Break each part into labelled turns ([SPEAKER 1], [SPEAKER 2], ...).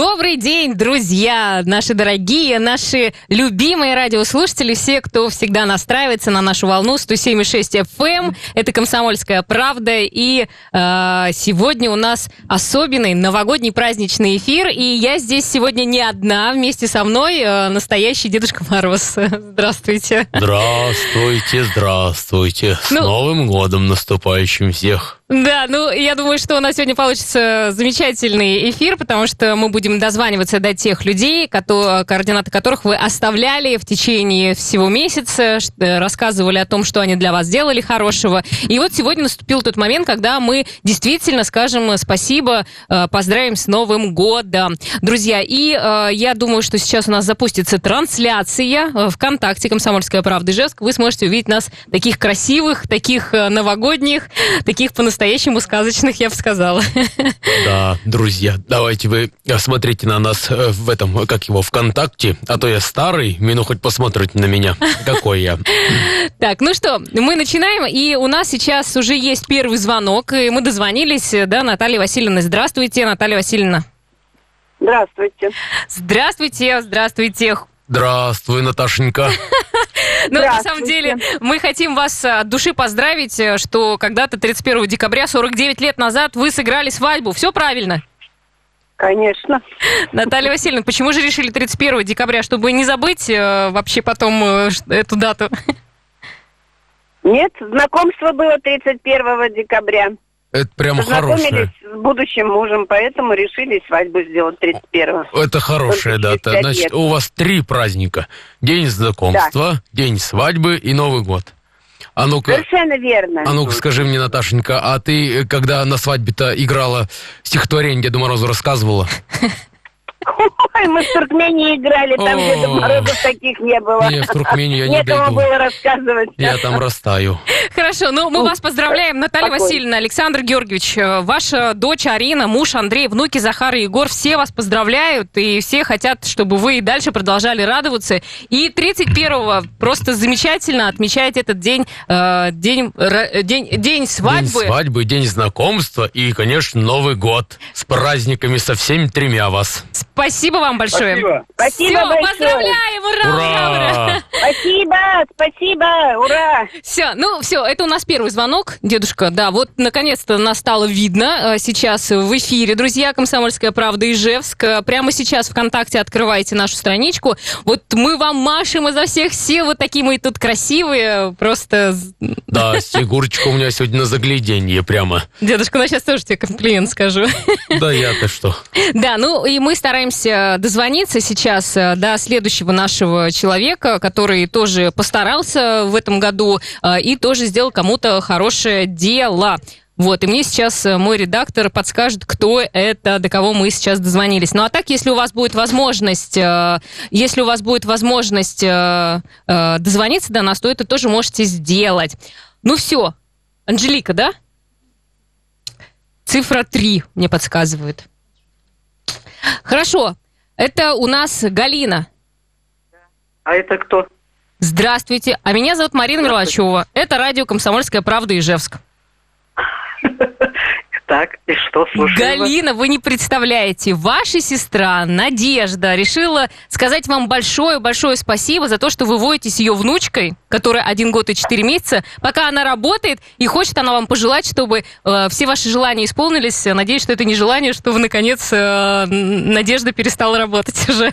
[SPEAKER 1] Добрый день, друзья, наши дорогие, наши любимые радиослушатели, все, кто всегда настраивается на нашу волну 107,6 FM. Это «Комсомольская правда». И сегодня у нас особенный новогодний праздничный эфир. И я здесь сегодня не одна. Вместе со мной настоящий Дедушка Мороз. Здравствуйте.
[SPEAKER 2] Здравствуйте, здравствуйте. С Новым годом наступающим всех.
[SPEAKER 1] Да, я думаю, что у нас сегодня получится замечательный эфир, потому что мы будем дозваниваться до тех людей, координаты которых вы оставляли в течение всего месяца, рассказывали о том, что они для вас делали хорошего. И вот сегодня наступил тот момент, когда мы действительно скажем спасибо, поздравим с Новым годом. Друзья, и я думаю, что сейчас у нас запустится трансляция ВКонтакте «Комсомольская правда» Ижевск. Вы сможете увидеть нас таких красивых, таких новогодних, таких по-настоящему сказочных, я бы сказала.
[SPEAKER 2] Да, друзья, давайте вы смотрите на нас в этом, ВКонтакте, а то я старый, хоть посмотрите на меня, какой я.
[SPEAKER 1] Так, ну что, мы начинаем, и у нас сейчас уже есть первый звонок, и мы дозвонились до Натальи Васильевны. Здравствуйте, Наталья Васильевна.
[SPEAKER 3] Здравствуйте.
[SPEAKER 1] Здравствуйте, здравствуйте.
[SPEAKER 2] Здравствуй, Наташенька.
[SPEAKER 1] На самом деле, мы хотим вас от души поздравить, что когда-то 31 декабря, 49 лет назад, вы сыграли свадьбу. Все правильно?
[SPEAKER 3] Конечно.
[SPEAKER 1] Наталья Васильевна, почему же решили 31 декабря? Чтобы не забыть вообще потом эту дату?
[SPEAKER 3] Нет, знакомство было 31 декабря.
[SPEAKER 2] Это прямо хорошее.
[SPEAKER 3] Познакомились с будущим мужем, поэтому решили свадьбу сделать 31-го.
[SPEAKER 2] Это хорошая дата. Значит, у вас 3 праздника. День знакомства, день свадьбы и Новый год. А ну-ка,
[SPEAKER 3] совершенно верно.
[SPEAKER 2] А ну-ка, скажи мне, Наташенька, а ты, когда на свадьбе-то играла, стихотворение Деду Морозу рассказывала?
[SPEAKER 3] Ой, мы в Туркмении играли, там Деда Морозов таких не было.
[SPEAKER 2] Не, в Туркмении я не дойду.
[SPEAKER 3] Некому было рассказывать.
[SPEAKER 2] Я там растаю.
[SPEAKER 1] Хорошо, мы вас поздравляем, Наталья Васильевна, Александр Георгиевич, ваша дочь Арина, муж Андрей, внуки Захар и Егор, все вас поздравляют, и все хотят, чтобы вы и дальше продолжали радоваться. И 31-го просто замечательно отмечать этот день, день свадьбы.
[SPEAKER 2] День свадьбы, день знакомства и, конечно, Новый год. С праздниками со всеми 3 вас.
[SPEAKER 1] Спасибо вам большое.
[SPEAKER 3] Спасибо
[SPEAKER 1] Все,
[SPEAKER 3] большое.
[SPEAKER 1] поздравляем, ура!
[SPEAKER 3] Спасибо, ура!
[SPEAKER 1] Все, это у нас первый звонок, дедушка. Да, вот наконец-то нас стало видно сейчас в эфире. Друзья, «Комсомольская правда» Ижевск. Прямо сейчас ВКонтакте открывайте нашу страничку. Вот мы вам машем изо всех сил. Вот такие мы тут красивые. Просто...
[SPEAKER 2] Да, Снегурочка у меня сегодня на загляденье прямо.
[SPEAKER 1] Дедушка, сейчас тоже тебе комплимент скажу.
[SPEAKER 2] Да я-то что.
[SPEAKER 1] Да, и мы стараемся дозвониться сейчас до следующего нашего человека, который тоже постарался в этом году и тоже сделал кому-то хорошее дело. Вот, и мне сейчас мой редактор подскажет, кто это, до кого мы сейчас дозвонились. Ну, а так, если у вас будет возможность дозвониться до нас, то это тоже можете сделать. Ну, все. Анжелика, да? Цифра 3 мне подсказывает. Хорошо. Это у нас Галина.
[SPEAKER 3] А это кто?
[SPEAKER 1] Здравствуйте. А меня зовут Марина Мерлачева. Это радио «Комсомольская правда» Ижевск.
[SPEAKER 3] Так, и что, слушаю
[SPEAKER 1] Галина, вы не представляете, ваша сестра Надежда решила сказать вам большое-большое спасибо за то, что вы водите с ее внучкой, которая 1 год и 4 месяца, пока она работает, и хочет она вам пожелать, чтобы все ваши желания исполнились. Надеюсь, что это не желание, что вы, наконец, Надежда перестала работать уже.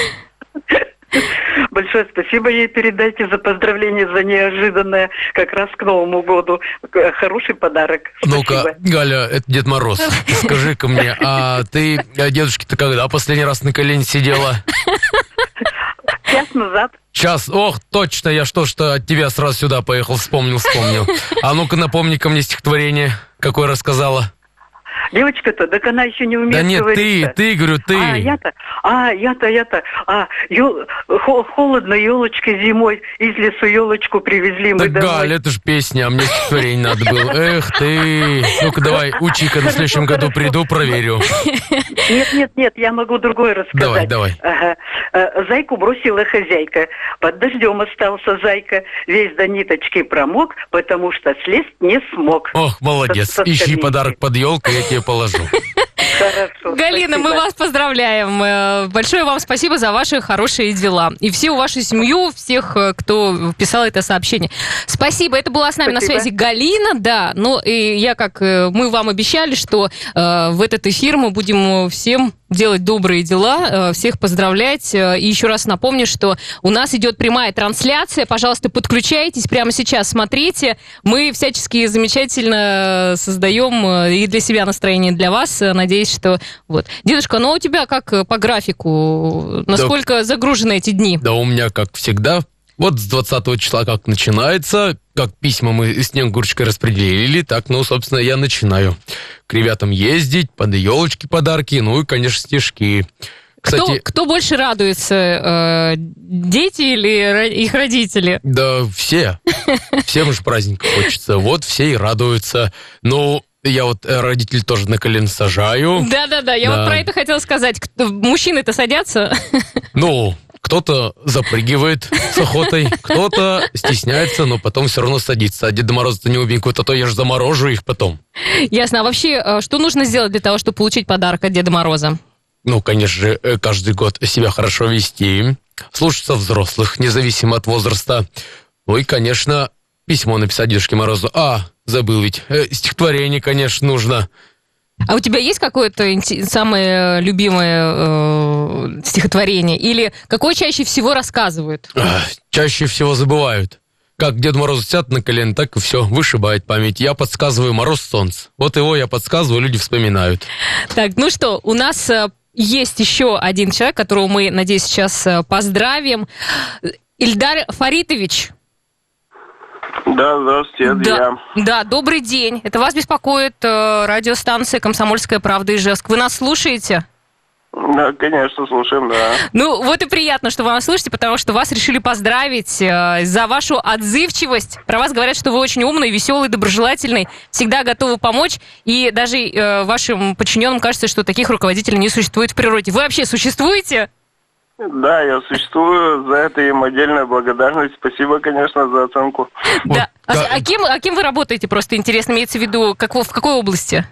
[SPEAKER 3] Большое спасибо ей передайте за поздравление, за неожиданное, как раз к Новому году. Хороший подарок.
[SPEAKER 2] Ну-ка, Галя, это Дед Мороз. Скажи-ка мне, а ты, дедушке-то когда последний раз на колене сидела?
[SPEAKER 3] Час назад.
[SPEAKER 2] Ох, точно, я что от тебя сразу сюда поехал, вспомнил. А ну-ка, напомни-ка мне стихотворение, какое рассказала.
[SPEAKER 3] Девочка-то, так она еще не умеет говорить.
[SPEAKER 2] Да нет, ты, говорю, ты.
[SPEAKER 3] Я-то. Холодно, елочка зимой, из лесу елочку привезли мы домой.
[SPEAKER 2] Галь, это же песня, а мне стихотворение надо было. Эх ты. Ну-ка, давай, учи-ка, на следующем году приду, проверю.
[SPEAKER 3] Нет, я могу другое рассказать.
[SPEAKER 2] Давай.
[SPEAKER 3] Ага. Зайку бросила хозяйка, под дождем остался зайка, весь до ниточки промок, потому что слезть не смог.
[SPEAKER 2] Ох, молодец. Ищи подарок под елкой, я тебе положу.
[SPEAKER 3] Хорошо.
[SPEAKER 1] Галина,
[SPEAKER 3] спасибо.
[SPEAKER 1] мы вас поздравляем. Большое вам спасибо за ваши хорошие дела. И всю вашу семью, всех, кто писал это сообщение. Спасибо. Это была с нами
[SPEAKER 3] Спасибо.
[SPEAKER 1] на связи Галина, да. Ну, и я, как мы вам обещали, что в этот эфир мы будем всем делать добрые дела, всех поздравлять. И еще раз напомню, что у нас идет прямая трансляция. Пожалуйста, подключайтесь прямо сейчас, смотрите. Мы всячески замечательно создаем и для себя настроение, и для вас. Надеюсь, что... Вот. Дедушка, ну а у тебя как по графику? Насколько загружены эти дни?
[SPEAKER 2] Да у меня, как всегда, вот с 20 числа как начинается, как письма мы с Снегурочкой распределили, так, ну, собственно, я начинаю к ребятам ездить, под елочки подарки, ну и, конечно, стишки. Кстати,
[SPEAKER 1] Кто больше радуется? Дети или их родители?
[SPEAKER 2] да все. Всем же праздник хочется. Вот все и радуются. Ну, я вот родителей тоже на колено сажаю.
[SPEAKER 1] Да-да-да, я
[SPEAKER 2] Да.
[SPEAKER 1] вот про это хотела сказать. Мужчины-то садятся?
[SPEAKER 2] Ну, кто-то запрыгивает с охотой, кто-то стесняется, но потом все равно садится. А Деда Мороза-то не убегут, а то я же заморожу их потом.
[SPEAKER 1] Ясно. А вообще, что нужно сделать для того, чтобы получить подарок от Деда Мороза?
[SPEAKER 2] Ну, конечно же, каждый год себя хорошо вести, слушаться взрослых, независимо от возраста. Ну и, конечно, письмо написать Дедушке Морозу. Забыл ведь, стихотворение, конечно, нужно.
[SPEAKER 1] А у тебя есть какое-то самое любимое стихотворение? Или какое чаще всего рассказывают?
[SPEAKER 2] Чаще всего забывают. Как Дед Мороз сядет на колено, так и все, вышибает память. Я подсказываю «Мороз солнце». Вот его я подсказываю, люди вспоминают.
[SPEAKER 1] Так, ну что, у нас есть еще один человек, которого мы, надеюсь, сейчас поздравим. Ильдар Фаритович.
[SPEAKER 4] Да, здравствуйте, это я.
[SPEAKER 1] Да, добрый день. Это вас беспокоит радиостанция «Комсомольская правда» Ижевск. Вы нас слушаете?
[SPEAKER 4] Да, конечно, слушаем, да.
[SPEAKER 1] Ну, вот и приятно, что вы нас слышите, потому что вас решили поздравить за вашу отзывчивость. Про вас говорят, что вы очень умный, веселый, доброжелательный, всегда готовы помочь. И даже вашим подчиненным кажется, что таких руководителей не существует в природе. Вы вообще существуете?
[SPEAKER 4] Да, я существую, за это им отдельная благодарность. Спасибо, конечно, за оценку.
[SPEAKER 1] Да.
[SPEAKER 2] Вот,
[SPEAKER 1] А кем вы работаете, просто интересно, имеется в виду, в какой области?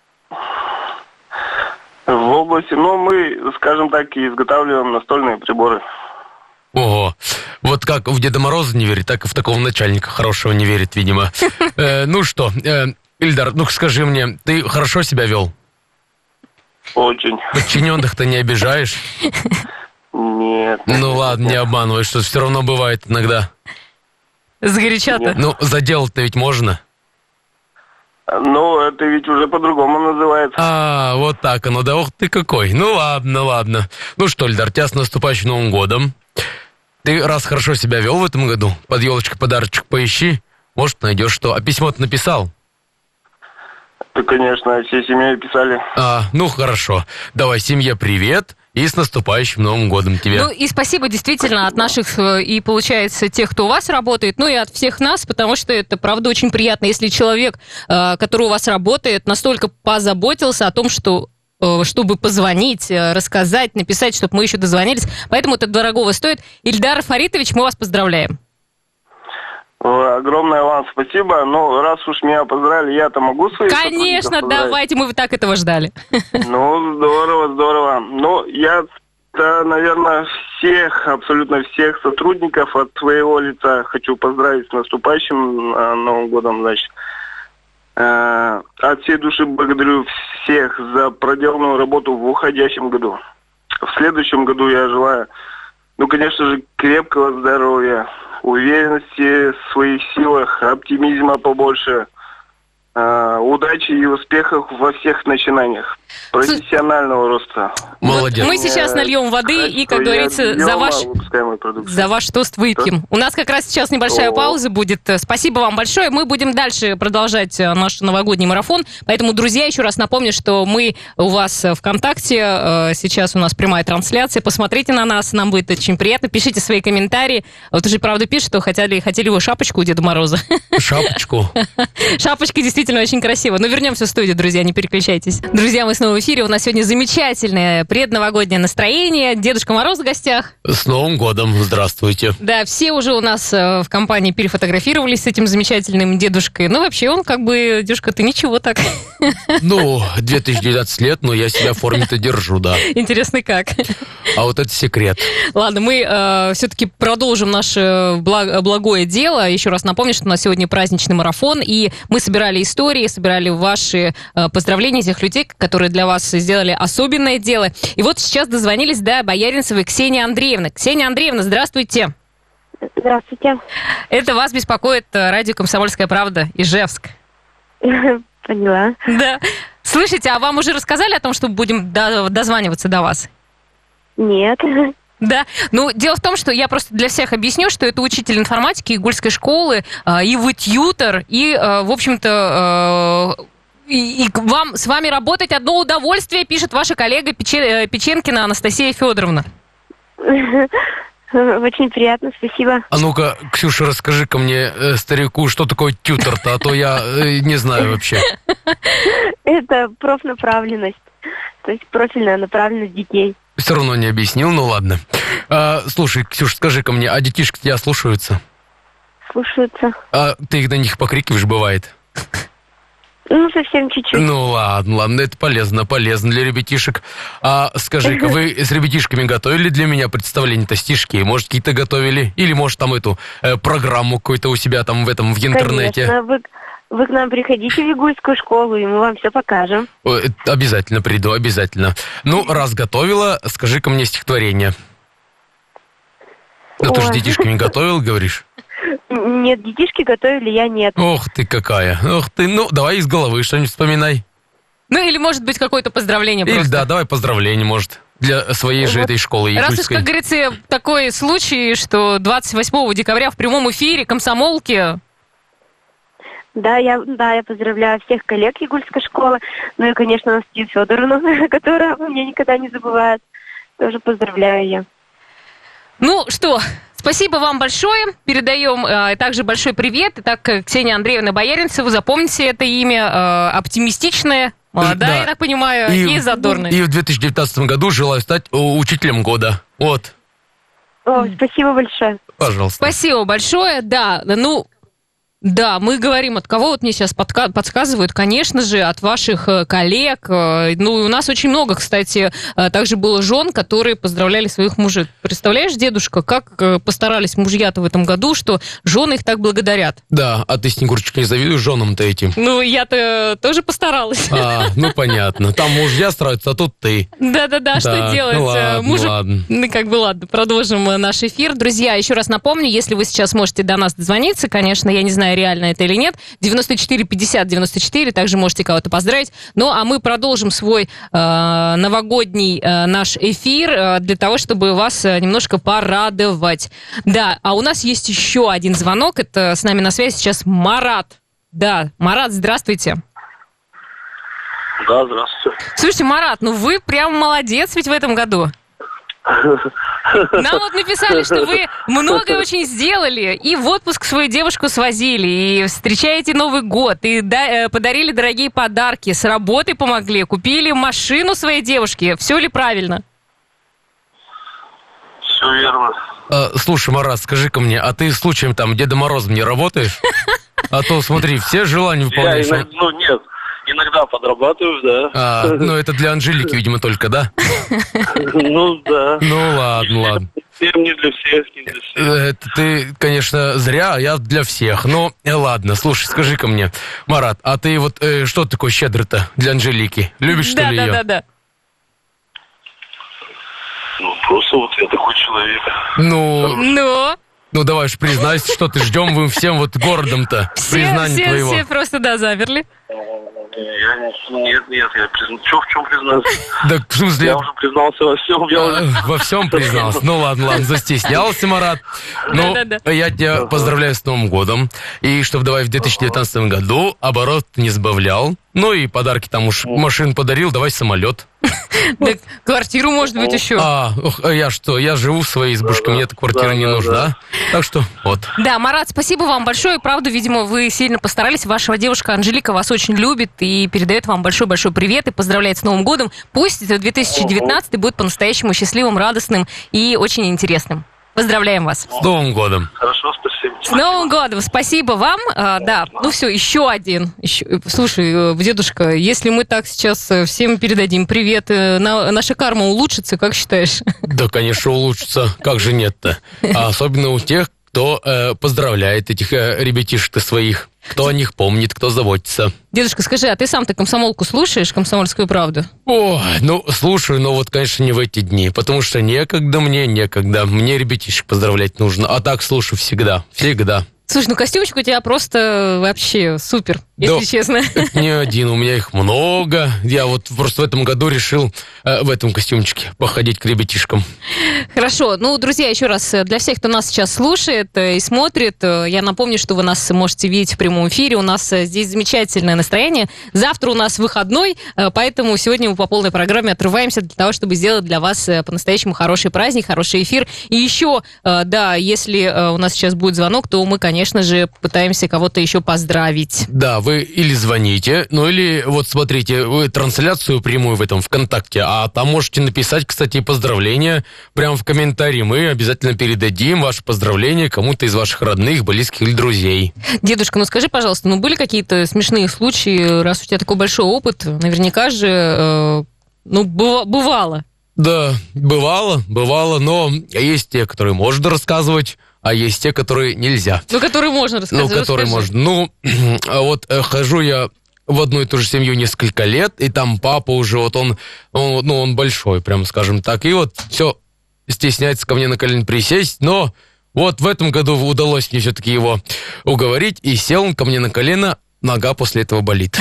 [SPEAKER 4] В области, мы, скажем так, изготавливаем настольные приборы.
[SPEAKER 2] Ого, вот как в Деда Мороза не верит, так и в такого начальника хорошего не верит, видимо. Ну что, Ильдар, ну скажи мне, ты хорошо себя вел?
[SPEAKER 4] Очень.
[SPEAKER 2] Подчиненных-то не обижаешь?
[SPEAKER 4] Нет.
[SPEAKER 2] Ну ладно, не обманывай, что все равно бывает иногда.
[SPEAKER 1] Сгоряча-то.
[SPEAKER 2] Ну, заделать-то ведь можно.
[SPEAKER 4] Ну, это ведь уже по-другому называется.
[SPEAKER 2] Вот так оно, да, ох ты какой. Ну ладно. Ну что, Ильдар, тебя с наступающим Новым годом. Ты раз хорошо себя вел в этом году, под елочкой подарочек поищи, может, найдешь что. А письмо-то написал?
[SPEAKER 4] Да, конечно, всей семьей писали.
[SPEAKER 2] Ну хорошо. Давай, семье привет. И с наступающим Новым годом тебе.
[SPEAKER 1] Ну и спасибо действительно от наших, и получается, тех, кто у вас работает, ну и от всех нас, потому что это, правда, очень приятно, если человек, который у вас работает, настолько позаботился о том, что чтобы позвонить, рассказать, написать, чтобы мы еще дозвонились. Поэтому это дорогого стоит. Ильдар Фаритович, мы вас поздравляем.
[SPEAKER 4] Огромное вам спасибо. Ну, раз уж меня поздравили, я-то могу своих
[SPEAKER 1] Конечно,
[SPEAKER 4] сотрудников поздравить?
[SPEAKER 1] давайте, мы так этого ждали.
[SPEAKER 4] Ну, здорово. Ну, я-то, наверное, абсолютно всех сотрудников от своего лица хочу поздравить с наступающим Новым годом, значит. От всей души благодарю всех за проделанную работу в уходящем году. В следующем году я желаю, конечно же, крепкого здоровья, уверенности в своих силах, оптимизма побольше, удачи и успехов во всех начинаниях, профессионального роста.
[SPEAKER 2] Молодец.
[SPEAKER 1] Мы сейчас нальем воды и, как говорится, за ваш тост выпьем. У нас как раз сейчас небольшая пауза будет. Спасибо вам большое. Мы будем дальше продолжать наш новогодний марафон. Поэтому, друзья, еще раз напомню, что мы у вас ВКонтакте. Сейчас у нас прямая трансляция. Посмотрите на нас, нам будет очень приятно. Пишите свои комментарии. Вот уже, правда, пишут, что хотели вы шапочку у Деда Мороза.
[SPEAKER 2] Шапочку.
[SPEAKER 1] Шапочка действительно очень красиво. Но вернемся в студию, друзья, не переключайтесь. Друзья, мы снова в эфире. У нас сегодня замечательная предновогоднее настроение. Дедушка Мороз в гостях.
[SPEAKER 2] С Новым годом, здравствуйте.
[SPEAKER 1] Да, все уже у нас в компании перефотографировались с этим замечательным дедушкой. Ну, вообще, он как бы, дедушка, ты ничего так.
[SPEAKER 2] Ну, 2019 лет, но я себя в форме-то держу, да.
[SPEAKER 1] Интересно, как?
[SPEAKER 2] А вот это секрет.
[SPEAKER 1] Ладно, мы все-таки продолжим наше благое дело. Еще раз напомню, что у нас сегодня праздничный марафон, и мы собирали истории, собирали ваши поздравления тех людей, которые для вас сделали особенное дело. И вот сейчас дозвонились до Бояринцевой Ксении Андреевны. Ксения Андреевна, здравствуйте.
[SPEAKER 5] Здравствуйте.
[SPEAKER 1] Это вас беспокоит радио «Комсомольская правда» Ижевск.
[SPEAKER 5] Поняла.
[SPEAKER 1] Да. Слышите, а вам уже рассказали о том, что будем дозваниваться до вас?
[SPEAKER 5] Нет.
[SPEAKER 1] Да, ну, дело в том, что я просто для всех объясню, что это учитель информатики Игульской школы, и вы тьютор, и, в общем-то, и с вами работать одно удовольствие, пишет ваша коллега Печенкина Анастасия Федоровна.
[SPEAKER 5] Очень приятно, спасибо.
[SPEAKER 2] А ну-ка, Ксюша, расскажи-ка мне, старику, что такое тьютор-то, а то я не знаю вообще.
[SPEAKER 5] Это профнаправленность, то есть профильная направленность детей.
[SPEAKER 2] Все равно не объяснил, ну ладно. Слушай, Ксюш, скажи-ка мне, а детишки тебя слушаются?
[SPEAKER 5] Слушаются.
[SPEAKER 2] А ты их на них покрикиваешь, бывает?
[SPEAKER 5] Ну, совсем чуть-чуть.
[SPEAKER 2] Ну ладно, это полезно для ребятишек. А скажи-ка, вы с ребятишками готовили для меня представление-то, стишки? Может, какие-то готовили? Или, может, там эту программу какую-то у себя там в интернете?
[SPEAKER 5] Конечно, вы к нам приходите в Игульскую школу, и мы вам все покажем.
[SPEAKER 2] Обязательно приду, обязательно. Ну, раз готовила, скажи-ка мне стихотворение. Ну, ты же детишками готовил, говоришь?
[SPEAKER 5] Нет, детишки готовили, я нет.
[SPEAKER 2] Ох ты какая, ох ты. Ну, давай из головы что-нибудь вспоминай.
[SPEAKER 1] Ну, или, может быть, какое-то поздравление просто.
[SPEAKER 2] Или, да, давай поздравление, может, для своей же этой школы игульской.
[SPEAKER 1] Раз уж, как говорится, такой случай, что 28 декабря в прямом эфире комсомолки...
[SPEAKER 5] Да, я поздравляю всех коллег Игульской школы, ну и, конечно, Настю Федоровну, которая меня никогда не забывает. Тоже поздравляю я.
[SPEAKER 1] Ну что, спасибо вам большое. Передаем также большой привет. Итак, Ксения Андреевна Бояринцева, запомните это имя, оптимистичное, молодая, я так понимаю, и задорная.
[SPEAKER 2] И в 2019 году желаю стать учителем года. Вот.
[SPEAKER 5] О, спасибо большое.
[SPEAKER 2] Пожалуйста.
[SPEAKER 1] Спасибо большое, да, ну... Да, мы говорим, от кого вот мне сейчас подсказывают, конечно же, от ваших коллег. Ну, у нас очень много, кстати, также было жен, которые поздравляли своих мужей. Представляешь, дедушка, как постарались мужья-то в этом году, что жены их так благодарят.
[SPEAKER 2] Да, а ты, Снегурочка, не завидуешь женам-то этим?
[SPEAKER 1] Ну, я-то тоже постаралась.
[SPEAKER 2] Ну, понятно. Там мужья стараются, а тут ты.
[SPEAKER 1] Да-да-да, что делать?
[SPEAKER 2] Ну, ладно.
[SPEAKER 1] Ну, как бы ладно, продолжим наш эфир. Друзья, еще раз напомню, если вы сейчас можете до нас дозвониться, конечно, я не знаю, реально это или нет. 94 50 94, также можете кого-то поздравить. Ну, а мы продолжим свой новогодний наш эфир для того, чтобы вас немножко порадовать. Да, а у нас есть еще один звонок. Это с нами на связи сейчас Марат. Да, Марат, здравствуйте.
[SPEAKER 4] Да, здравствуйте.
[SPEAKER 1] Слушайте, Марат, ну вы прям молодец ведь в этом году. Нам вот написали, что вы многое очень сделали, и в отпуск свою девушку свозили, и встречаете Новый год, и подарили дорогие подарки, с работой помогли, купили машину своей девушке. Все ли правильно?
[SPEAKER 4] Все верно.
[SPEAKER 2] Слушай, Марат, скажи-ка мне, а ты случаем там Дедом Морозом не работаешь? А то, смотри, все желания выполняешь.
[SPEAKER 4] Ну, нет. Иногда подрабатываю, да.
[SPEAKER 2] Ну это для Анжелики, видимо, только, да?
[SPEAKER 4] Ну, да.
[SPEAKER 2] Ну, ладно.
[SPEAKER 4] Не для всех, не для всех.
[SPEAKER 2] Это ты, конечно, зря, а я для всех. Ну, ладно, слушай, скажи-ка мне, Марат, а ты вот что такое щедрый-то для Анжелики? Любишь, что ли, ее?
[SPEAKER 1] Да.
[SPEAKER 4] Ну, просто вот я такой человек.
[SPEAKER 2] Ну, давай уж признайся, что ты ждем вы всем вот городом-то признания твоего.
[SPEAKER 1] Все просто, да, замерли.
[SPEAKER 4] Нет, я в чем признаться?
[SPEAKER 2] Да, в смысле?
[SPEAKER 4] Я уже признался во всем.
[SPEAKER 2] Во всем признался. Ну ладно, застеснялся, Марат. Ну, я тебя поздравляю с Новым годом. И чтобы давай в 2019 году оборот не сбавлял, Ну и подарки там уж машин подарил, давай самолет.
[SPEAKER 1] Да, квартиру, может быть, еще.
[SPEAKER 2] Я живу в своей избушке, мне эта квартира не нужна. Так что вот.
[SPEAKER 1] Да, Марат, спасибо вам большое. Правда, видимо, вы сильно постарались. Ваша девушка Анжелика вас очень любит и передает вам большой-большой привет и поздравляет с Новым годом. Пусть 2019 будет по-настоящему счастливым, радостным и очень интересным. Поздравляем вас.
[SPEAKER 2] С Новым годом.
[SPEAKER 4] Хорошо, спасибо.
[SPEAKER 1] С Новым годом! Спасибо вам. Да, ну все, еще один. Слушай, дедушка, если мы так сейчас всем передадим привет, наша карма улучшится, как считаешь?
[SPEAKER 2] Да, конечно, улучшится. Как же нет-то? А особенно у тех, кто поздравляет этих ребятишек-то своих. Кто о них помнит, кто заботится.
[SPEAKER 1] Дедушка, скажи, а ты сам-то комсомолку слушаешь, «Комсомольскую правду»?
[SPEAKER 2] Ой, слушаю, но вот, конечно, не в эти дни, потому что некогда. Мне ребятишек поздравлять нужно, а так слушаю всегда.
[SPEAKER 1] Слушай, костюмчик у тебя просто вообще супер, если честно.
[SPEAKER 2] Это не один, у меня их много. Я вот просто в этом году решил в этом костюмчике походить к ребятишкам.
[SPEAKER 1] Хорошо. Друзья, еще раз, для всех, кто нас сейчас слушает и смотрит, я напомню, что вы нас можете видеть в прямом эфире. У нас здесь замечательное настроение. Завтра у нас выходной, поэтому сегодня мы по полной программе отрываемся для того, чтобы сделать для вас по-настоящему хороший праздник, хороший эфир. И еще, если у нас сейчас будет звонок, то мы, конечно же, пытаемся кого-то еще поздравить.
[SPEAKER 2] Да, вы или звоните, или вот смотрите, вы трансляцию прямую в этом ВКонтакте, а там можете написать, кстати, поздравления прямо в комментарии. Мы обязательно передадим ваше поздравление кому-то из ваших родных, близких или друзей.
[SPEAKER 1] Дедушка, скажи, пожалуйста, были какие-то смешные случаи, раз у тебя такой большой опыт, наверняка же, бывало.
[SPEAKER 2] Да, бывало, но есть те, которые можно рассказывать, а есть те, которые нельзя.
[SPEAKER 1] Которые можно рассказать.
[SPEAKER 2] Которые можно. Вот хожу я в одну и ту же семью несколько лет, и там папа уже, он большой, прям скажем так, и вот все стесняется ко мне на колени присесть, но вот в этом году удалось мне все-таки его уговорить, и сел он ко мне на колено, нога после этого болит.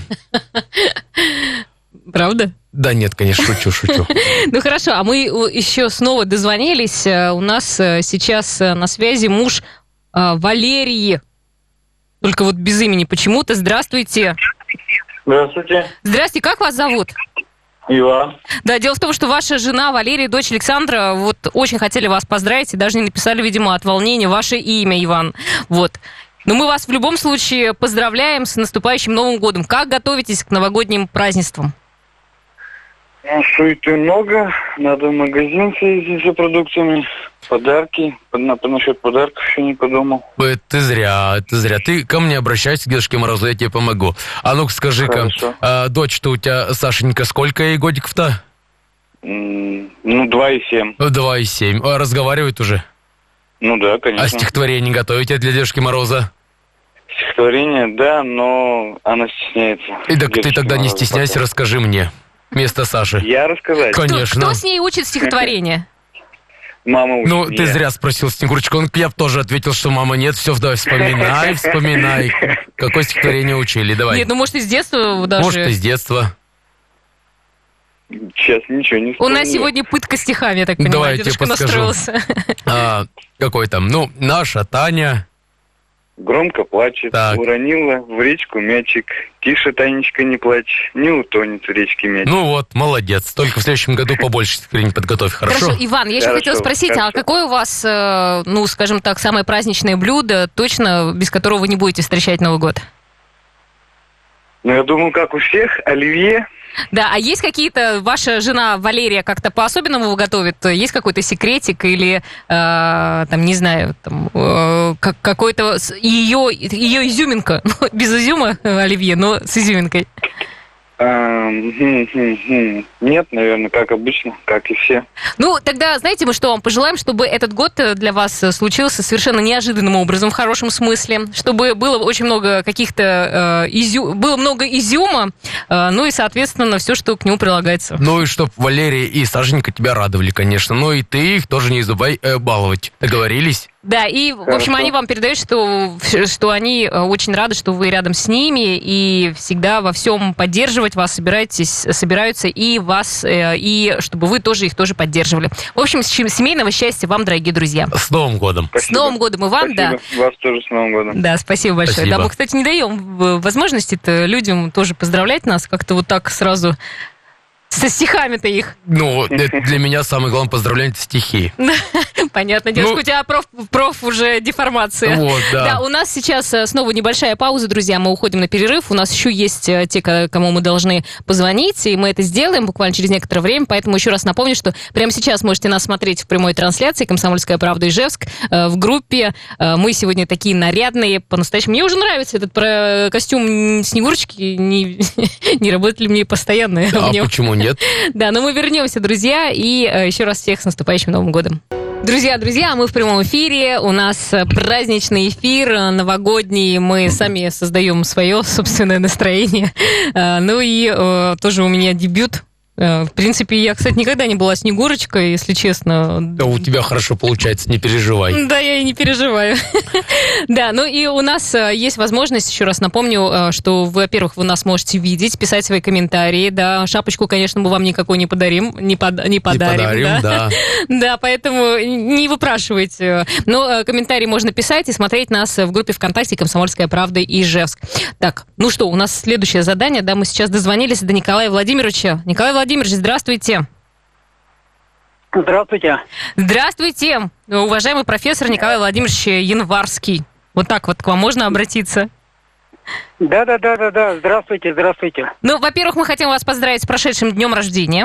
[SPEAKER 1] Правда?
[SPEAKER 2] Да нет, конечно, шучу.
[SPEAKER 1] Хорошо, а мы еще снова дозвонились. У нас сейчас на связи муж Валерии. Только вот без имени почему-то. Здравствуйте.
[SPEAKER 6] Здравствуйте.
[SPEAKER 1] Здрасте, как вас зовут?
[SPEAKER 6] Иван.
[SPEAKER 1] Да, дело в том, что ваша жена Валерия, дочь Александра, очень хотели вас поздравить и даже не написали, видимо, от волнения ваше имя, Иван. Вот. Но мы вас в любом случае поздравляем с наступающим Новым годом. Как готовитесь к новогодним празднествам?
[SPEAKER 6] Суеты много, надо в магазин съездить за продуктами, подарки. Насчет подарков еще не подумал.
[SPEAKER 2] Это зря. Ты ко мне обращайся, к Дедушке Морозу, я тебе помогу. А ну-ка скажи-ка, дочь-то у тебя, Сашенька, сколько ей годиков-то?
[SPEAKER 6] 2,7.
[SPEAKER 2] 2,7. А разговаривает уже?
[SPEAKER 6] Да, конечно.
[SPEAKER 2] А стихотворение готовите для Дедушки Мороза?
[SPEAKER 6] Стихотворение, да, но она стесняется.
[SPEAKER 2] И так ты тогда не стесняйся, расскажи мне. Вместо Саши.
[SPEAKER 6] Я рассказать?
[SPEAKER 2] Конечно.
[SPEAKER 1] Кто с ней учит стихотворение?
[SPEAKER 6] Мама учит.
[SPEAKER 2] Ты зря спросил, Снегурочка. Я бы тоже ответил, что мама нет. Все, давай, вспоминай. Какое стихотворение учили, давай.
[SPEAKER 1] Нет, может, из детства даже.
[SPEAKER 2] Может, из детства.
[SPEAKER 6] Сейчас ничего не вспомню.
[SPEAKER 1] У нас сегодня пытка стихами, я так понимаю.
[SPEAKER 2] Давай, я тебе подскажу. Какой там? Наша Таня...
[SPEAKER 6] Громко плачет,
[SPEAKER 2] так.
[SPEAKER 6] Уронила в речку мячик. Тише, Танечка, не плачь, не утонет в речке мячик.
[SPEAKER 2] Молодец. Только в следующем году побольше стихотворений подготовь, хорошо?
[SPEAKER 1] Иван, я еще хотела спросить, а какое у вас, скажем так, самое праздничное блюдо, точно, без которого вы не будете встречать Новый год?
[SPEAKER 6] Я думаю, как у всех, оливье.
[SPEAKER 1] Да, а есть какие-то, ваша жена Валерия как-то по-особенному готовит? Есть какой-то секретик или, не знаю, какой-то ее изюминка? Без изюма оливье, но с изюминкой.
[SPEAKER 6] Нет, наверное, как обычно, как и все.
[SPEAKER 1] Тогда, знаете, мы что вам пожелаем, чтобы этот год для вас случился совершенно неожиданным образом, в хорошем смысле, чтобы было очень много каких-то было много изюма, и, соответственно, все, что к нему прилагается.
[SPEAKER 2] И чтоб Валерия и Сашенька тебя радовали, конечно. И ты их тоже не забывай баловать. Договорились?
[SPEAKER 1] Да, и, в общем, они вам передают, что они очень рады, что вы рядом с ними, и всегда во всем поддерживать вас собираются, и вас, и чтобы вы тоже их тоже поддерживали. В общем, семейного счастья вам, дорогие друзья.
[SPEAKER 2] С Новым годом.
[SPEAKER 6] Спасибо.
[SPEAKER 1] С Новым годом и вам,
[SPEAKER 6] Спасибо.
[SPEAKER 1] да.
[SPEAKER 6] Вас тоже с Новым годом.
[SPEAKER 1] Да, спасибо большое.
[SPEAKER 2] Спасибо.
[SPEAKER 1] Да, мы, кстати, не даем возможности-то людям тоже поздравлять нас, как-то вот так сразу со стихами-то их.
[SPEAKER 2] Ну, это для меня самое главное поздравление — это стихи.
[SPEAKER 1] Понятно, девушка, у тебя проф уже деформация.
[SPEAKER 2] Вот, да.
[SPEAKER 1] Да, у нас сейчас снова небольшая пауза, друзья, мы уходим на перерыв. У нас еще есть те, кому мы должны позвонить, и мы это сделаем буквально через некоторое время, поэтому еще раз напомню, что прямо сейчас можете нас смотреть в прямой трансляции «Комсомольская правда» Ижевск в группе. Мы сегодня такие нарядные, по-настоящему. Мне уже нравится этот костюм Снегурочки, не работает ли мне постоянно?
[SPEAKER 2] А почему нет?
[SPEAKER 1] Да, но мы вернемся, друзья, и еще раз всех с наступающим Новым годом. Друзья, мы в прямом эфире, у нас праздничный эфир, новогодний, мы сами создаем свое собственное настроение. Ну и тоже у меня дебют. В принципе, я, кстати, никогда не была Снегурочкой, если честно.
[SPEAKER 2] Да, у тебя хорошо получается, не переживай.
[SPEAKER 1] Да, я и не переживаю. Да, ну и у нас есть возможность, еще раз напомню, что, во-первых, вы нас можете видеть, писать свои комментарии, да, шапочку, конечно, мы вам никакой не подарим, не подарим, да. Да, поэтому не выпрашивайте. Но комментарии можно писать и смотреть нас в группе ВКонтакте «Комсомольская правда» Ижевск. Так, ну что, у нас следующее задание, да, мы сейчас дозвонились до Николая Владимировича. Николай Владимирович, здравствуйте.
[SPEAKER 7] Здравствуйте.
[SPEAKER 1] Здравствуйте, уважаемый профессор Николай Владимирович Январский. Вот так вот к вам можно обратиться?
[SPEAKER 7] Да. Здравствуйте.
[SPEAKER 1] Ну, во-первых, мы хотим вас поздравить с прошедшим днем рождения.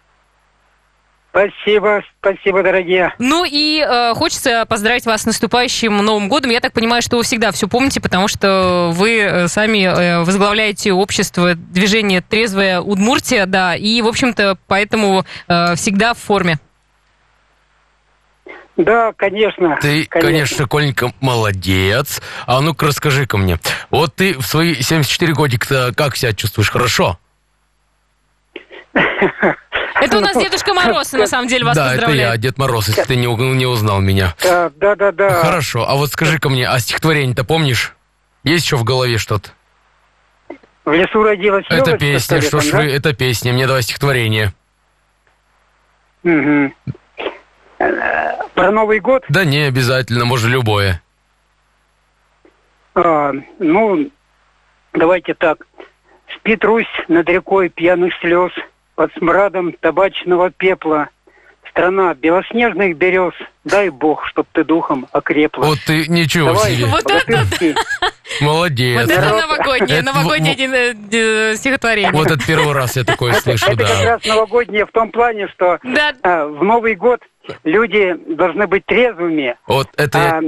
[SPEAKER 7] Спасибо, дорогие.
[SPEAKER 1] Ну и хочется поздравить вас с наступающим Новым годом. Я так понимаю, что вы всегда все помните, потому что вы сами возглавляете общество движения «Трезвая Удмуртия», да, и, в общем-то, поэтому всегда в форме.
[SPEAKER 7] Да, конечно.
[SPEAKER 2] Ты, конечно, Коленька, молодец. А ну-ка, расскажи-ка мне. Вот ты в свои 74 годика как себя чувствуешь? Хорошо?
[SPEAKER 1] Это у нас Дедушка Мороз, на самом деле, вас поздравляет.
[SPEAKER 2] Да, это я, Дед Мороз, если ты не узнал меня.
[SPEAKER 7] Да.
[SPEAKER 2] Хорошо, а вот скажи-ка мне, а стихотворение-то помнишь? Есть еще в голове что-то?
[SPEAKER 7] В лесу родилась елочка.
[SPEAKER 2] Это песня, что ж вы, это песня, мне давай стихотворение.
[SPEAKER 7] Угу. Про Новый год?
[SPEAKER 2] Да не обязательно, может любое.
[SPEAKER 7] Ну, давайте так. Спит Русь над рекой пьяных слез, под смрадом табачного пепла. Страна белоснежных берез, дай бог, чтоб ты духом окрепла.
[SPEAKER 2] Вот ты ничего
[SPEAKER 7] давай,
[SPEAKER 2] себе.
[SPEAKER 1] Вот это,
[SPEAKER 2] молодец.
[SPEAKER 1] вот это новогоднее стихотворение.
[SPEAKER 2] Вот это первый раз я такое слышу,
[SPEAKER 7] это как
[SPEAKER 2] да.
[SPEAKER 7] раз новогоднее в том плане, что в Новый год люди должны быть трезвыми.
[SPEAKER 2] Вот это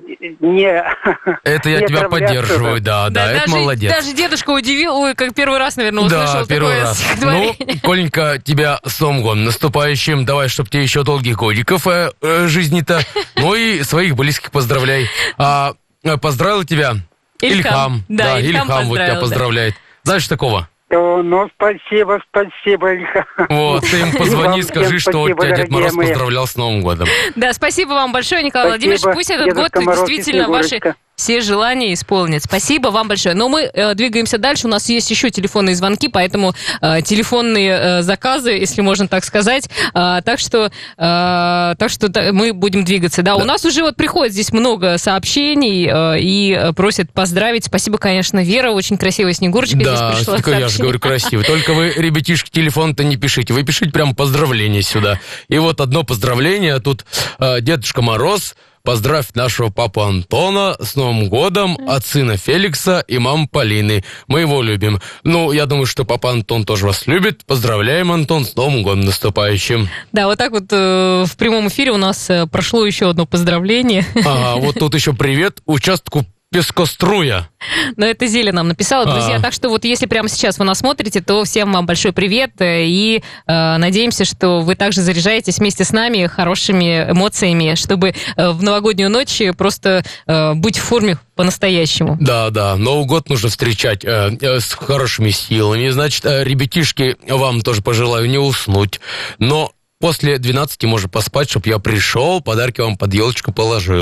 [SPEAKER 2] это я тебя поддерживаю, да, это молодец.
[SPEAKER 1] Даже дедушка удивил, как первый раз, наверное, услышал
[SPEAKER 2] да, первый
[SPEAKER 1] такое
[SPEAKER 2] раз.
[SPEAKER 1] стихотворение.
[SPEAKER 2] Ну, Коленька, тебя с Новым годом наступающим. Давай, чтоб тебе еще долгих годиков жизни-то. Ну и своих близких поздравляй. Поздравил тебя Ильхам.
[SPEAKER 1] Да,
[SPEAKER 2] Ильхам вот тебя поздравляет. Знаешь такого?
[SPEAKER 7] Ну, спасибо, Ильха.
[SPEAKER 2] Вот, ты им позвони, скажи, что вот тебя Дед Мороз поздравлял с Новым годом.
[SPEAKER 1] Да, спасибо вам большое, Николай Владимирович. Пусть этот год действительно ваши все желания исполнят. Спасибо вам большое. Но мы двигаемся дальше. У нас есть еще телефонные звонки, поэтому телефонные заказы, если можно так сказать. Так что мы будем двигаться. Да, у нас уже вот приходит здесь много сообщений и просят поздравить. Спасибо, конечно, Вера, очень красивая Снегурочка здесь пришла.
[SPEAKER 2] Да, я же говорю, красиво. Только вы, ребятишки, телефон-то не пишите. Вы пишите прям поздравления сюда. И вот одно поздравление. Тут Дедушка Мороз поздравь нашего папу Антона с Новым годом от сына Феликса и мамы Полины. Мы его любим. Ну, я думаю, что папа Антон тоже вас любит. Поздравляем, Антон, с Новым годом наступающим.
[SPEAKER 1] Да, вот так вот в прямом эфире у нас прошло еще одно поздравление.
[SPEAKER 2] Ага, вот тут еще привет участку Пескоструя.
[SPEAKER 1] Но это Зеля нам написала, друзья. Так что вот если прямо сейчас вы нас смотрите, то всем вам большой привет. И надеемся, что вы также заряжаетесь вместе с нами хорошими эмоциями, чтобы в новогоднюю ночь просто быть в форме по-настоящему.
[SPEAKER 2] Да, Новый год нужно встречать с хорошими силами. Значит, ребятишки, вам тоже пожелаю не уснуть. Но после 12 можно поспать, чтобы я пришел, подарки вам под елочку положил.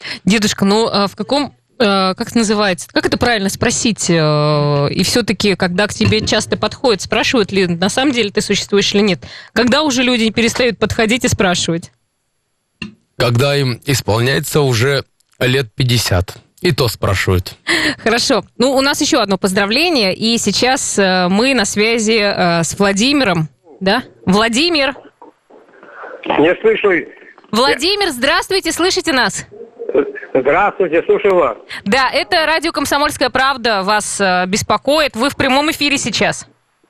[SPEAKER 1] Дедушка, ну в каком, как это называется, как это правильно спросить? И все-таки, когда к тебе часто подходят, спрашивают ли на самом деле ты существуешь или нет? Когда уже люди перестают подходить и спрашивать?
[SPEAKER 2] Когда им исполняется уже лет 50. И то спрашивают.
[SPEAKER 1] Хорошо. Ну, у нас еще одно поздравление. И сейчас мы на связи с Владимиром. Да? Владимир.
[SPEAKER 8] Не слышу.
[SPEAKER 1] Владимир, здравствуйте, слышите нас?
[SPEAKER 8] Здравствуйте, слушаю вас.
[SPEAKER 1] Да, это радио «Комсомольская правда» вас беспокоит. Вы в прямом эфире сейчас.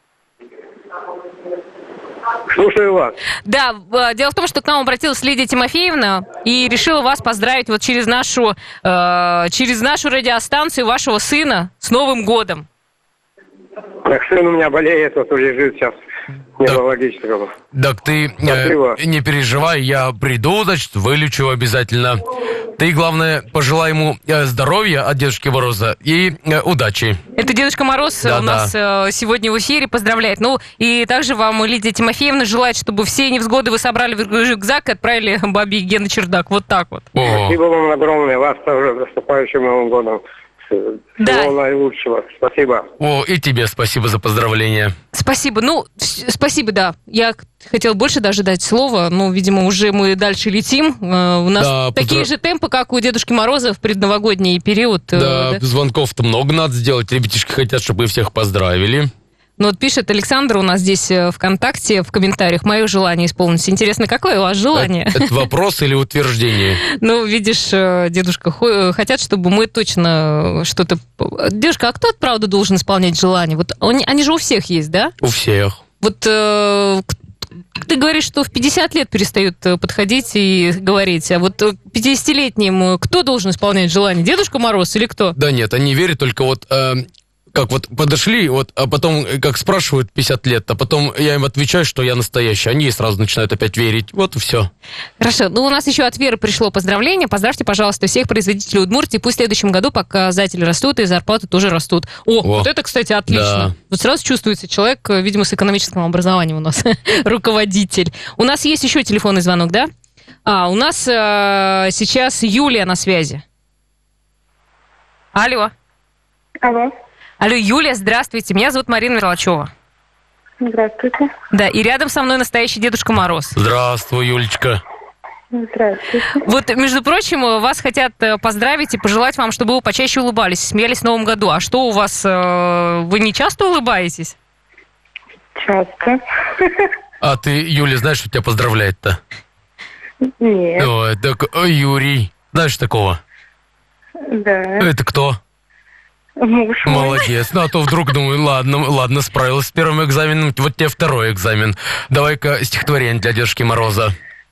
[SPEAKER 8] Слушаю вас.
[SPEAKER 1] Да, дело в том, что к нам обратилась Лидия Тимофеевна и решила вас поздравить вот через нашу радиостанцию вашего сына с Новым годом.
[SPEAKER 8] Так, сын у меня болеет, вот лежит сейчас неврологического.
[SPEAKER 2] Так ты не переживай, я приду, значит, вылечу обязательно. Ты, главное, пожелай ему здоровья от Дедушки Мороза и удачи.
[SPEAKER 1] Это Дедушка Мороз у нас сегодня в эфире поздравляет. Ну, и также вам Лидия Тимофеевна желает, чтобы все невзгоды вы собрали в рюкзак и отправили бабе Еге на чердак. Вот так вот.
[SPEAKER 8] Спасибо вам огромное. Вас тоже с наступающим Новым годом. Всего наилучшего. Спасибо.
[SPEAKER 2] И тебе спасибо за поздравления.
[SPEAKER 1] Спасибо. Ну, спасибо, да. Я хотела больше даже дать слово, но, видимо, уже мы дальше летим. У нас такие же темпы, как у Дедушки Мороза в предновогодний период.
[SPEAKER 2] Да, звонков-то много надо сделать. Ребятишки хотят, чтобы всех поздравили.
[SPEAKER 1] Ну вот пишет Александр у нас здесь ВКонтакте в комментариях: мое желание исполнить. Интересно, какое у вас желание?
[SPEAKER 2] Это вопрос или утверждение?
[SPEAKER 1] Ну, видишь, дедушка, хотят, чтобы мы точно что-то... Дедушка, а кто, правда, должен исполнять желание? Вот они же у всех есть, да?
[SPEAKER 2] У всех.
[SPEAKER 1] Вот ты говоришь, что в 50 лет перестают подходить и говорить, а вот 50-летним кто должен исполнять желание? Дедушка Мороз или кто?
[SPEAKER 2] Да нет, они верят только вот... Как вот подошли, вот, а потом, как спрашивают 50 лет, а потом я им отвечаю, что я настоящий. Они сразу начинают опять верить. Вот и все.
[SPEAKER 1] Хорошо. Ну, у нас еще от Веры пришло поздравление. Поздравьте, пожалуйста, всех производителей Удмуртии. Пусть в следующем году показатели растут, и зарплаты тоже растут. Вот это, кстати, отлично. Да. Вот сразу чувствуется человек, видимо, с экономическим образованием у нас, руководитель. У нас есть еще телефонный звонок, да? У нас сейчас Юлия на связи. Алло.
[SPEAKER 5] Алло.
[SPEAKER 1] Алло, Юлия, здравствуйте. Меня зовут Марина Мерлачева.
[SPEAKER 5] Здравствуйте.
[SPEAKER 1] Да, и рядом со мной настоящий Дедушка Мороз.
[SPEAKER 2] Здравствуй, Юлечка.
[SPEAKER 5] Здравствуйте.
[SPEAKER 1] Вот, между прочим, вас хотят поздравить и пожелать вам, чтобы вы почаще улыбались, смеялись в Новом году. А что у вас, вы не часто улыбаетесь?
[SPEAKER 5] Часто.
[SPEAKER 2] А ты, Юля, знаешь, что тебя поздравляет-то?
[SPEAKER 5] Нет.
[SPEAKER 2] Ой, так
[SPEAKER 9] Юрий. Знаешь такого?
[SPEAKER 5] Да.
[SPEAKER 9] Это кто?
[SPEAKER 5] Муж мой.
[SPEAKER 9] Молодец. Ну, а то вдруг думаю, ладно, справилась с первым экзаменом, вот тебе второй экзамен. Давай-ка стихотворение для Дедушки Мороза.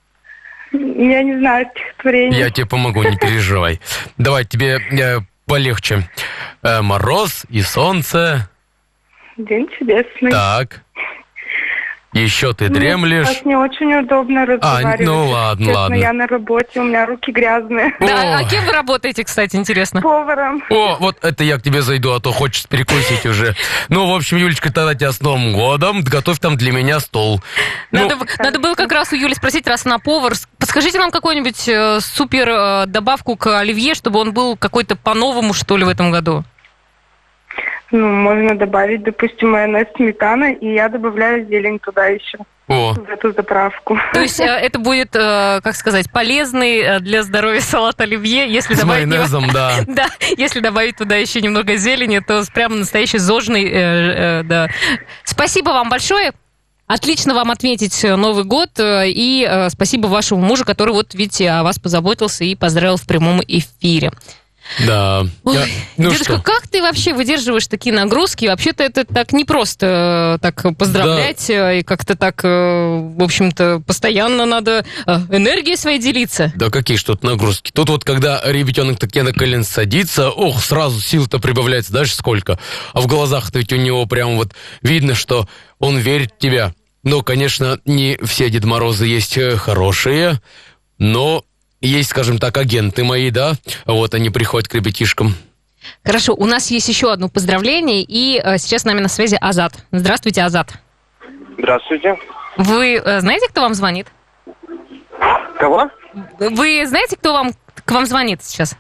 [SPEAKER 5] Я не знаю стихотворение.
[SPEAKER 9] Я тебе помогу, не переживай. Давай, тебе полегче. Мороз и солнце.
[SPEAKER 5] День чудесный.
[SPEAKER 9] Так. Еще ты дремлешь.
[SPEAKER 5] Мне не очень удобно разговаривать.
[SPEAKER 9] Ну ладно.
[SPEAKER 5] Я на работе, у меня руки грязные.
[SPEAKER 1] Да, а кем вы работаете, кстати, интересно?
[SPEAKER 5] Поваром.
[SPEAKER 9] О, вот это я к тебе зайду, а то хочешь перекусить уже. Ну, в общем, Юлечка, тогда тебя с Новым годом. Готовь там для меня стол.
[SPEAKER 1] Надо было как раз у Юли спросить, раз она повар. Подскажите нам какую-нибудь супер добавку к оливье, чтобы он был какой-то по-новому, что ли, в этом году.
[SPEAKER 5] Ну, можно добавить, допустим, майонез, сметана, и я добавляю зелень туда еще.
[SPEAKER 9] О.
[SPEAKER 5] В эту заправку.
[SPEAKER 1] То есть это будет, как сказать, полезный для здоровья салат оливье, если
[SPEAKER 9] с
[SPEAKER 1] добавить...
[SPEAKER 9] майонезом, да.
[SPEAKER 1] Да, если добавить туда еще немного зелени, то прямо настоящий зожный, да. Спасибо вам большое. Отлично вам отметить Новый год. И спасибо вашему мужу, который, вот видите, о вас позаботился и поздравил в прямом эфире.
[SPEAKER 9] Да.
[SPEAKER 1] Ой, дедушка, как ты вообще выдерживаешь такие нагрузки? Вообще-то это так непросто так поздравлять, да. И как-то так, в общем-то, постоянно надо энергией своей делиться.
[SPEAKER 9] Да какие ж тут нагрузки? Тут вот когда ребятенок таки на колен садится, сразу сил-то прибавляется, знаешь, сколько? А в глазах-то ведь у него прям вот видно, что он верит в тебя. Ну, конечно, не все Дед Морозы есть хорошие, но... Есть, скажем так, агенты мои, да? Вот они приходят к ребятишкам.
[SPEAKER 1] Хорошо, у нас есть еще одно поздравление, и сейчас с нами на связи Азат. Здравствуйте, Азат.
[SPEAKER 8] Здравствуйте.
[SPEAKER 1] Вы знаете, кто вам звонит?
[SPEAKER 8] Кого?
[SPEAKER 1] Вы знаете, кто вам дедушка вам звонит сейчас.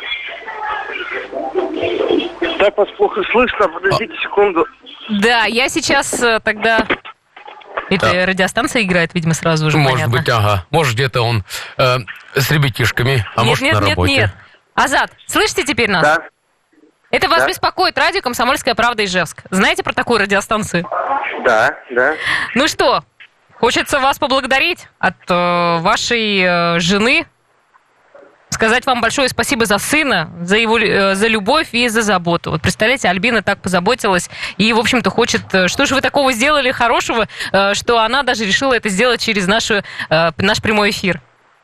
[SPEAKER 4] Так вас плохо слышно, подождите секунду.
[SPEAKER 1] Да, я сейчас тогда... Это радиостанция играет, видимо, сразу уже,
[SPEAKER 2] может
[SPEAKER 1] понятно.
[SPEAKER 2] Быть, ага. Может, где-то он с ребятишками, а может, на работе.
[SPEAKER 1] Нет. Азат, слышите теперь нас?
[SPEAKER 4] Да.
[SPEAKER 1] Это вас беспокоит радио «Комсомольская правда» Ижевск. Знаете про такую радиостанцию?
[SPEAKER 4] Да.
[SPEAKER 1] Ну что, хочется вас поблагодарить от вашей жены. Сказать вам большое спасибо за сына, за любовь и за заботу. Вот представляете, Альбина так позаботилась и, в общем-то, хочет... Что же вы такого сделали хорошего, что она даже решила это сделать через наш прямой эфир?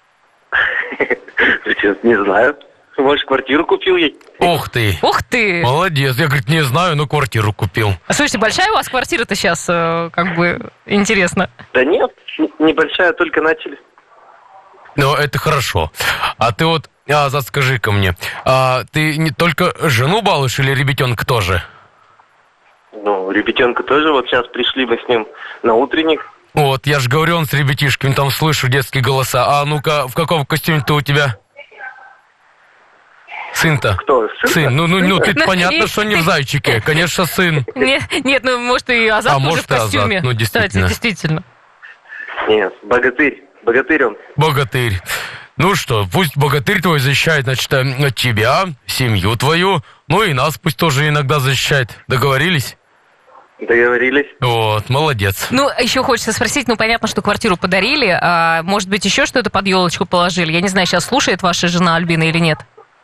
[SPEAKER 4] Не знаю. Может, квартиру купил ей?
[SPEAKER 2] Ух ты!
[SPEAKER 1] Ух ты!
[SPEAKER 2] Молодец. Я, говорит, не знаю, но квартиру купил.
[SPEAKER 1] А слушайте, большая у вас квартира-то сейчас, как бы, интересно?
[SPEAKER 4] Да нет, небольшая, только начали.
[SPEAKER 2] Ну, это хорошо. А ты вот, Азат, скажи-ка мне, ты не только жену балуешь или ребятенка тоже?
[SPEAKER 4] Ну, ребятенка тоже. Вот сейчас пришли мы с ним на утренник.
[SPEAKER 2] Вот, я же говорю, он с ребятишками, там слышу детские голоса. А ну-ка, в каком костюме-то у тебя? Сын-то?
[SPEAKER 4] Кто?
[SPEAKER 2] Сын. Ну, ты понятно, что не в зайчике. Конечно, сын.
[SPEAKER 1] Нет, ну, может, и Азат тоже
[SPEAKER 2] может,
[SPEAKER 1] в костюме.
[SPEAKER 2] Азат. Ну, действительно.
[SPEAKER 1] Кстати, действительно.
[SPEAKER 4] Нет, богатырь. Богатырь он.
[SPEAKER 2] Богатырь. Ну что, пусть богатырь твой защищает, значит, тебя, семью твою, ну и нас пусть тоже иногда защищает. Договорились?
[SPEAKER 4] Договорились.
[SPEAKER 2] Вот, молодец.
[SPEAKER 1] Ну, еще хочется спросить, ну, понятно, что квартиру подарили, а может быть, еще что-то под елочку положили? Я не знаю, сейчас слушает ваша жена Альбина или нет?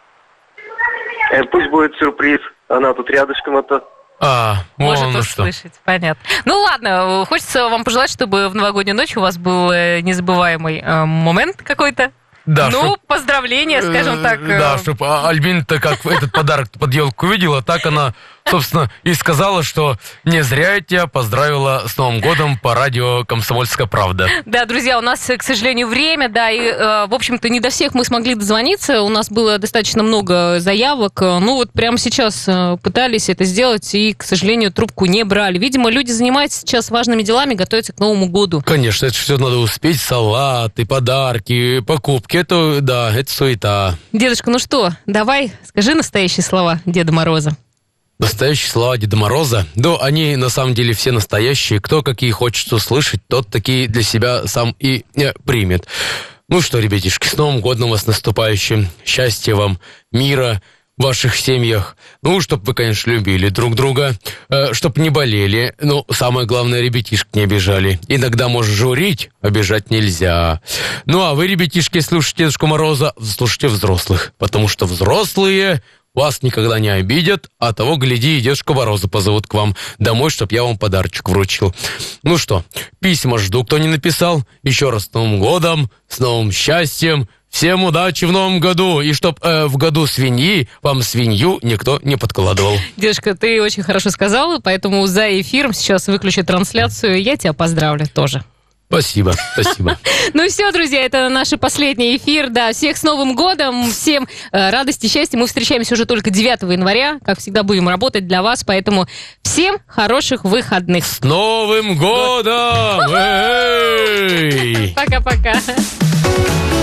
[SPEAKER 4] Пусть будет сюрприз. Она тут рядышком это...
[SPEAKER 1] Может
[SPEAKER 2] вон что.
[SPEAKER 1] услышать, понятно. Ну ладно, хочется вам пожелать, чтобы в новогоднюю ночь у вас был незабываемый момент какой-то.
[SPEAKER 2] Да,
[SPEAKER 1] ну, поздравления, скажем так.
[SPEAKER 2] Да, чтобы Альбина-то как этот подарок под елку увидела, так она, собственно, и сказала, что не зря я тебя поздравила с Новым годом по радио «Комсомольская правда».
[SPEAKER 1] Да, друзья, у нас, к сожалению, время, да, и, в общем-то, не до всех мы смогли дозвониться, у нас было достаточно много заявок, ну, вот прямо сейчас пытались это сделать, и, к сожалению, трубку не брали. Видимо, люди занимаются сейчас важными делами, готовятся к Новому году.
[SPEAKER 2] Конечно, это все надо успеть, салаты, подарки, покупки, это суета.
[SPEAKER 1] Дедушка, ну что, давай, скажи настоящие слова Деда Мороза.
[SPEAKER 2] Настоящие слова Деда Мороза? Да, они на самом деле все настоящие. Кто какие хочет услышать, тот такие для себя сам и примет. Ну что, ребятишки, с Новым годом вас наступающим. Счастья вам, мира в ваших семьях. Ну, чтобы вы, конечно, любили друг друга, чтобы не болели. Ну, самое главное, ребятишек не обижали. Иногда можешь журить, обижать нельзя. Ну, а вы, ребятишки, слушайте Дедушку Мороза, слушайте взрослых, потому что взрослые вас никогда не обидят, а того, гляди, и Дедушку Мороза позовут к вам домой, чтобы я вам подарочек вручил. Ну что, письма жду, кто не написал. Еще раз с Новым годом, с новым счастьем. Всем удачи в Новом году, и чтоб в году свиньи вам свинью никто не подкладывал.
[SPEAKER 1] Дедушка, ты очень хорошо сказала, поэтому за эфиром сейчас выключу трансляцию. Я тебя поздравлю тоже.
[SPEAKER 2] Спасибо, спасибо.
[SPEAKER 1] Ну все, друзья, это наш последний эфир. Да, всех с Новым годом, всем радости, счастья. Мы встречаемся уже только 9 января. Как всегда, будем работать для вас, поэтому всем хороших выходных.
[SPEAKER 2] С Новым годом!
[SPEAKER 1] Пока-пока.